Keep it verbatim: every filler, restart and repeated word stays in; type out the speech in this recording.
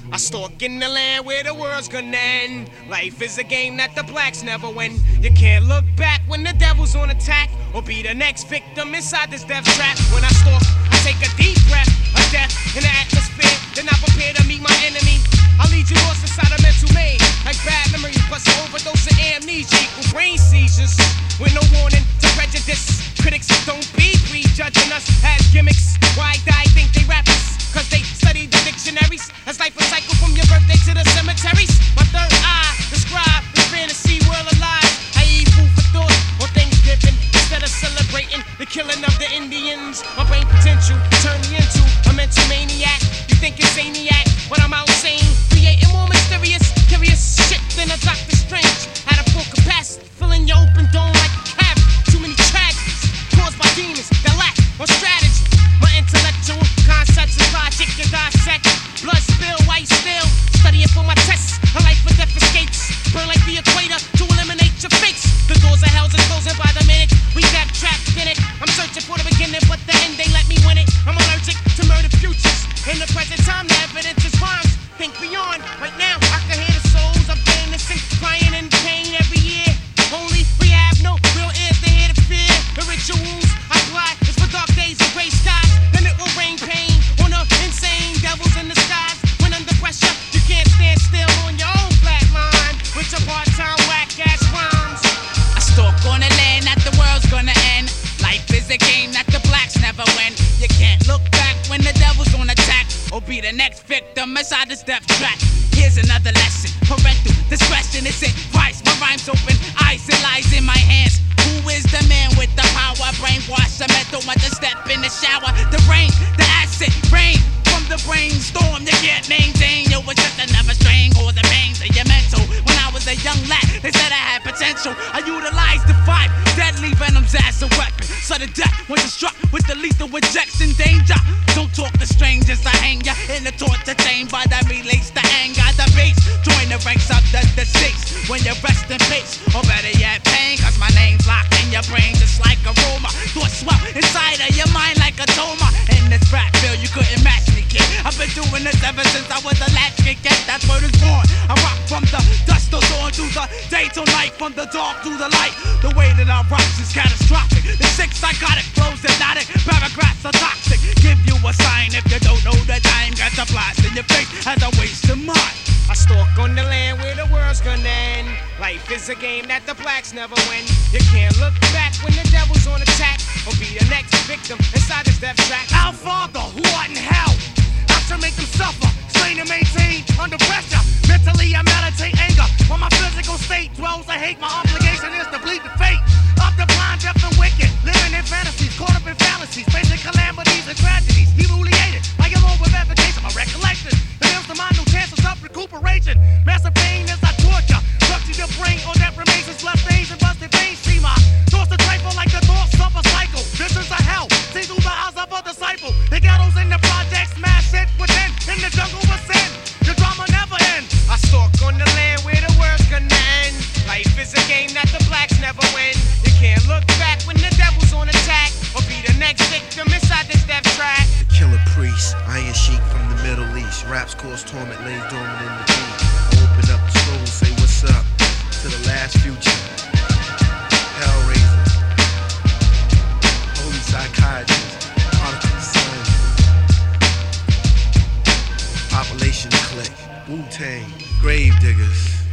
I stalk in the land where the world's gonna end. Life is a game that the blacks never win. You can't look back when the devil's on attack, or be the next victim inside this death trap. When I stalk, I take a deep breath of death in the atmosphere, then I prepare to meet my enemy. I lead you lost inside a mental maze, like bad memories plus overdose of amnesia equal brain seizures. With no warning to prejudice, critics don't be prejudging us as gimmicks. Why die think they rappers? Cause they study the dictionaries. As life a cycle from your birthday to the cemeteries. My third eye describe the fantasy world of lies. I eat food for thought on Thanksgiving instead of celebrating the killing of the Indians. My brain potential turned me into a mental maniac. You think it's maniac, but I'm out sane, creating more mysterious, curious shit than a Doctor Strange. At a full capacity, filling your open dome like a cavern. Too many tragedies caused by demons that lack on strategy. My intellectual concepts and logic and dissect. Blood spill, white still, studying for my tests. A life of death escapes, burn like the equator to eliminate your fakes. The doors of hell's are closing by the minute. We got trapped in it. I'm searching for the beginning, but the end they let me win it. I'm allergic to murder futures. In the present time, the evidence is rhymes. Think beyond. Right now, I can hear the souls of innocent crying in pain every year. Only we have no real ears to hear the fear. The rituals I apply is for dark days and gray skies. Then it will rain pain on the insane devils in the skies. When under pressure, you can't stand still on your own flat line with your part-time whack-ass rhymes. I stalk on the land that the world's gonna end. Life is a game that the blacks never win. You can't look back when the devil's on attack, or be the next victim inside this death trap. Here's another lesson. Parental discretion is it. Price, my rhymes open. Eyes and lies in my hands. Who is the man with the power? Brainwash the mental want to step in the shower. The rain, the acid, rain from the brainstorm. You can't maintain. It was just another strain or the pains of your mental. When I was a young lad, they said I had potential. I utilized the five deadly venoms as a weapon. Sudden death when you're struck with the lethal injection. Danger. Don't talk to strangers. I hang ya in the torture chamber that relates to anger. The base. Join the ranks of the deceased when you rest in peace, or better yet pain, cause my name's locked in your brain just like aroma. Thoughts swell inside of your mind like a toma. In this rap field you couldn't match me, kid. I've been doing this ever since I was a latchkey kid. That's where it's born. I rock from the dusk till dawn, through the day till night, from the dark to the light. The way that I rock is catastrophic. The sick psychotic flows hypnotic. Paragraphs are toxic. Give you a sign if you don't know the time. Got the blast in your face as I waste your mind. I stalk on the land where the world's gonna end. Life is a game that the blacks never win. You can't look back when the devil's on attack, or be the next victim inside this death trap. Our Father, who art in hell, I shall make them suffer, strain and maintain under pressure. Mentally I meditate anger, when my physical state dwells I hate. My obligation is to bleed the fate of the blind, deaf and wicked, living in fantasies, caught up in fallacies, facing calamities and tragedies. Humiliated, I get on with evocation, my recollection. There is the mind, no chances of recuperation. Massive pain as I torture, structure your brain on that remains as left veins and busted veins. See my thoughts to trifle like the thoughts of a cycle. Visions of hell, see through the eyes of a disciple. The ghettos in the projects, smash it within, in the jungle of sin. The drama never ends. I stalk on the land where the world's gonna end. Life is a game that the blacks never win. You can't look back when the devil's on attack, or be the next victim inside this death trap. The killer priest, Iron Sheik from the Middle East. Raps cause torment, lays dormant in the beat. I open up the scroll, say what's up to the last future. Hellraiser, holy psychiatrist, particle sun, population click, Wu-Tang, grave diggers.